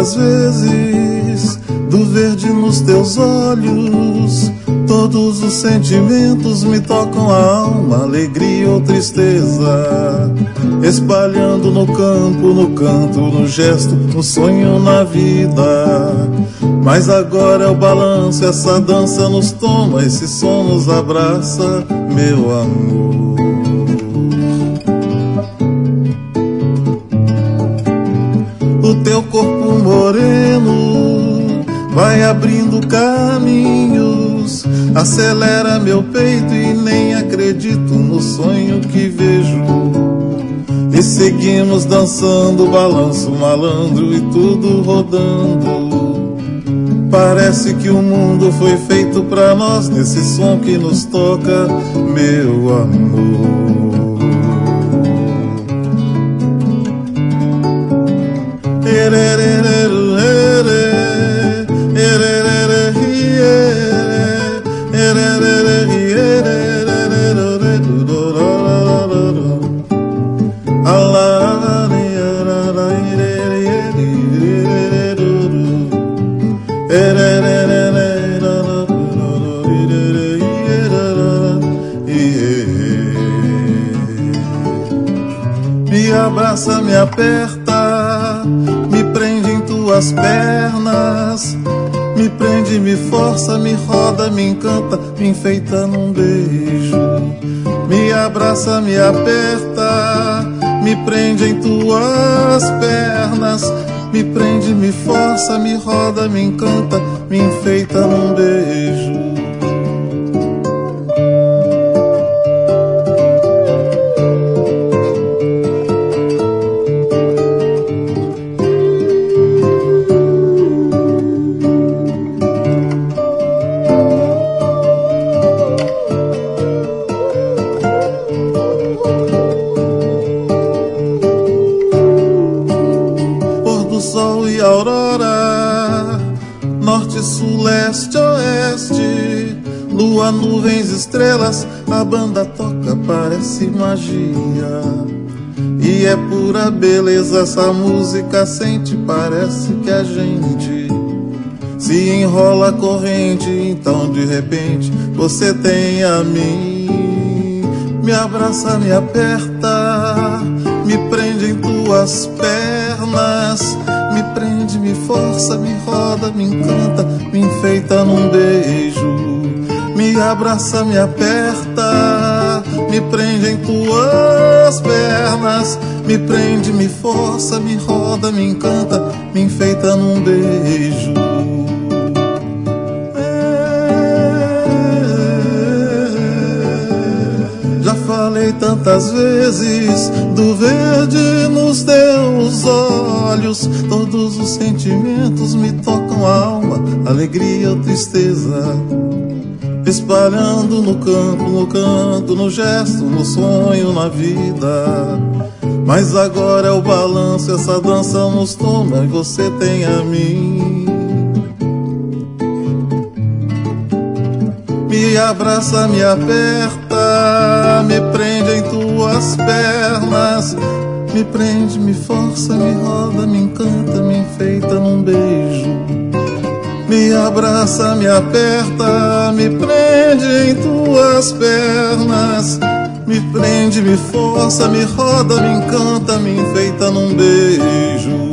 tantas vezes do verde nos teus olhos. Todos os sentimentos me tocam a alma, alegria ou tristeza, espalhando no campo, no canto, no gesto, no sonho, na vida. Mas agora é o balanço, essa dança nos toma, esse som nos abraça, meu amor. O teu corpo moreno vai abrindo caminhos, acelera meu peito e nem acredito no sonho que vejo. E seguimos dançando, balanço malandro e tudo rodando. Parece que o mundo foi feito pra nós, nesse som que nos toca, meu amor. Me abraça, me aperta, me prende em tuas pernas, me prende, me força, me roda, me encanta, me enfeita num beijo. Me abraça, me aperta, me prende em tuas pernas, me prende, me força, me roda, me encanta, me enfeita num beijo. Sol e aurora, norte, sul, leste, oeste, lua, nuvens, estrelas, a banda toca, parece magia. E é pura beleza, essa música sente, parece que a gente se enrola a corrente. Então de repente você tem a mim. Me abraça, me aperta, me prende em tuas pernas, me prende, me força, me roda, me encanta, me enfeita num beijo. Me abraça, me aperta, me prende em tuas pernas, me prende, me força, me roda, me encanta, me enfeita num beijo. Já falei tantas vezes do verde nos teus olhos. Todos os sentimentos me tocam a alma, alegria ou tristeza, espalhando no campo, no canto, no gesto, no sonho, na vida. Mas agora é o balanço, essa dança nos toma e você tem a mim. Me abraça, me aperta, me prende em tuas pernas, me prende, me força, me roda, me encanta, me enfeita num beijo. Me abraça, me aperta, me prende em tuas pernas, me prende, me força, me roda, me encanta, me enfeita num beijo.